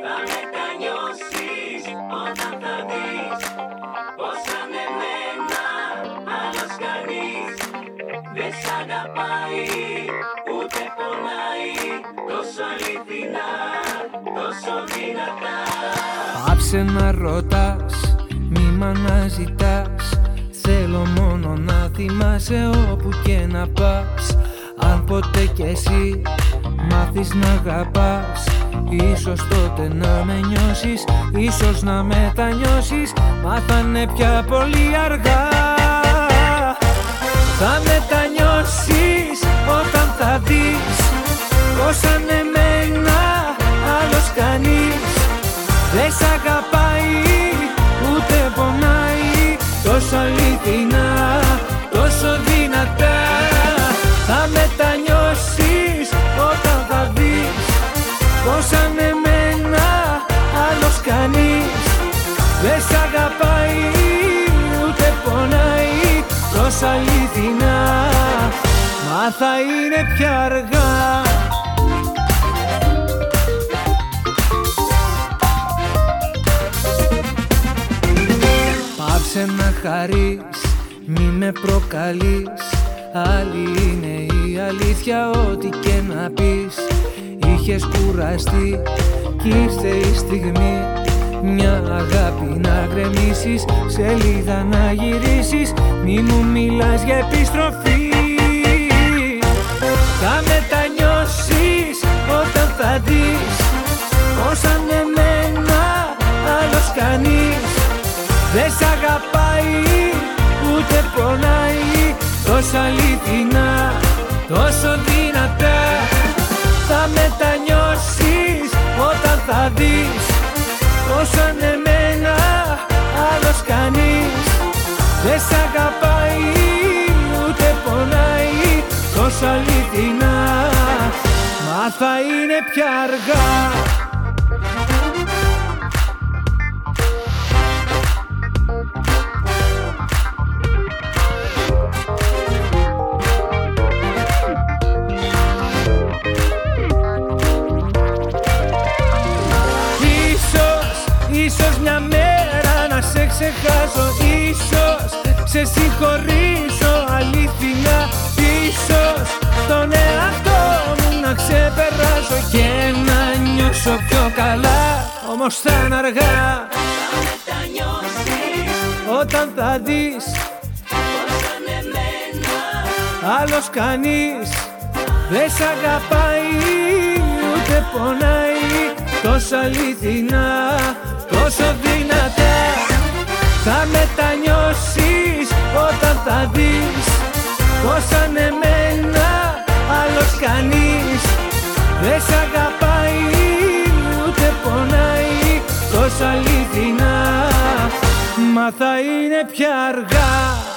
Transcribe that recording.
Θα μετανιώσεις όταν θα δεις πως σαν εμένα άλλος κανείς δεν σ' αγαπάει ούτε πονάει τόσο αληθινά, τόσο δυνατά. Πάψε να ρωτάς, μη μ' αναζητάς. Θέλω μόνο να θυμάσαι όπου και να πας. Αν ποτέ κι εσύ μάθεις να αγαπάς, ίσως τότε να με νιώσεις, ίσως να μετανιώσεις. Μα θα είναι πια πολύ αργά. Θα μετανιώσεις όταν θα δεις πως σαν εμένα άλλος κανείς δεν σ' αγαπάει ούτε πονάει τόσο αληθινά, τόσο δυνατά. Θα μετανιώσεις όταν θα δεις πως σαν εμένα άλλος κανείς δεν σ' αγαπάει ούτε πονάει τόσο αληθινά. Μα θα είναι πια αργά. Πάψε να χαρείς, μη με προκαλείς. Άλλη είναι η αλήθεια ό,τι και να πεις. Είχες κουραστεί κι ήρθε η στιγμή μια αγάπη να γκρεμίσεις, σελίδα να γυρίσεις. Μη μου μιλάς για επιστροφή. Θα μετανιώσεις όταν θα δεις πως σαν εμένα άλλος κανείς δεν σ' αγαπάει ούτε πονάει τόσο αληθινά, τόσο δυνατά. Θα μετανιώσεις όταν θα δεις πως σαν εμένα άλλος κανείς δεν σ' αγαπάει ούτε πονάει τόσο αληθινά. Μα θα είναι πια αργά. Ίσως μια μέρα να σε ξεχάσω, ίσως σε συγχωρήσω αληθινά. Ίσως τον εαυτό μου να ξεπεράσω και να νιώσω πιο καλά. Όμως θα είναι αργά. Θα μετανιώσεις όταν θα δεις πως σαν εμένα άλλος κανείς δεν σ' αγαπάει ούτε πονάει τόσο αληθινά, τόσο δυνατά. Θα μετανιώσεις όταν θα δεις πως σαν εμένα άλλος κανείς δεν σ' αγαπάει ούτε πονάει τόσο αληθινά. Μα θα είναι πια αργά.